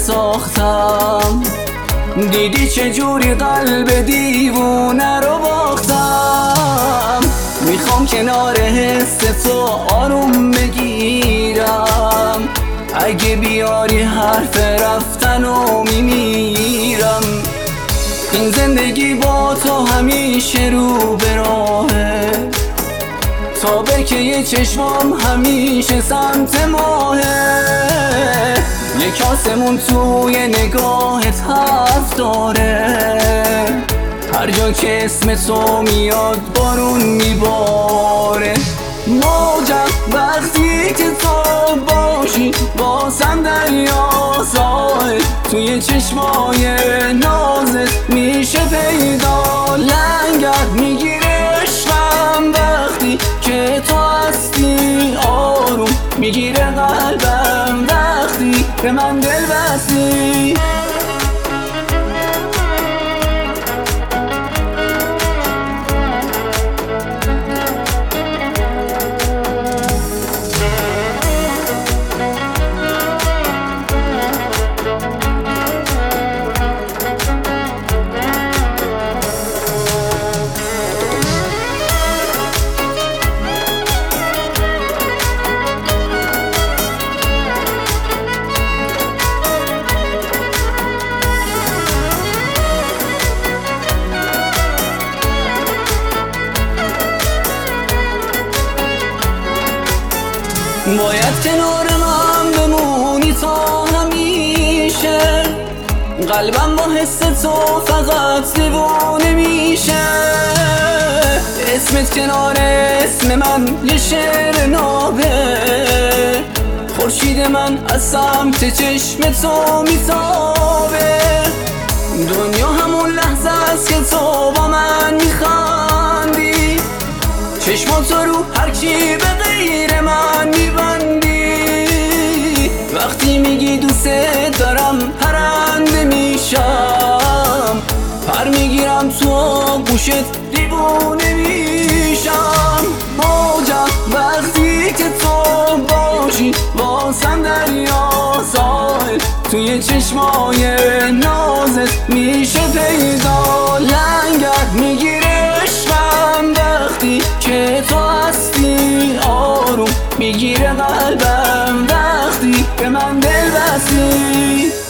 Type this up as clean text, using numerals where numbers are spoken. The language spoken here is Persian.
ساختم، دیدی چجوری قلب دیوونه رو باختم. میخوام کنار حس تو آروم بگیرم، اگه بیاری حرف رفتن و میمیرم. این زندگی با تو همیشه رو به راهه، تا بکه چشمام همیشه سمت ماهه. یک آسمون توی نگاهت حرف داره، هر جا که اسم تو میاد بارون میباره. موجم وقتی که تو باشی بازم دریا ساحل، توی چشمای نازت میشه پیدا. لنگر میگیره عشقم وقتی که تو هستی، آروم میگیره قلبم وقتی به من دل بستی. باید کنار من بمونی تا همیشه، قلبم با حس تو فقط دیوانه میشه. اسمت کنار اسم من یه شعر نابه، خورشید من از سمت چشم تو میتابه. دنیا همون لحظه است که تو با من میخندی، چشماتو رو هر کی به غیر من میبندی. وقتی میگی دوست دارم پرنده میشم، پر میگیرم تو گوشت دیوونه میشم. موجم وقتی که تو باشی بازم دریا ساحل، توی چشمای نازت میشه پیدا. لنگر میگیره عشقم وقتی که تو هستی، آروم میگیره قلبم وقتی به من دل بستی.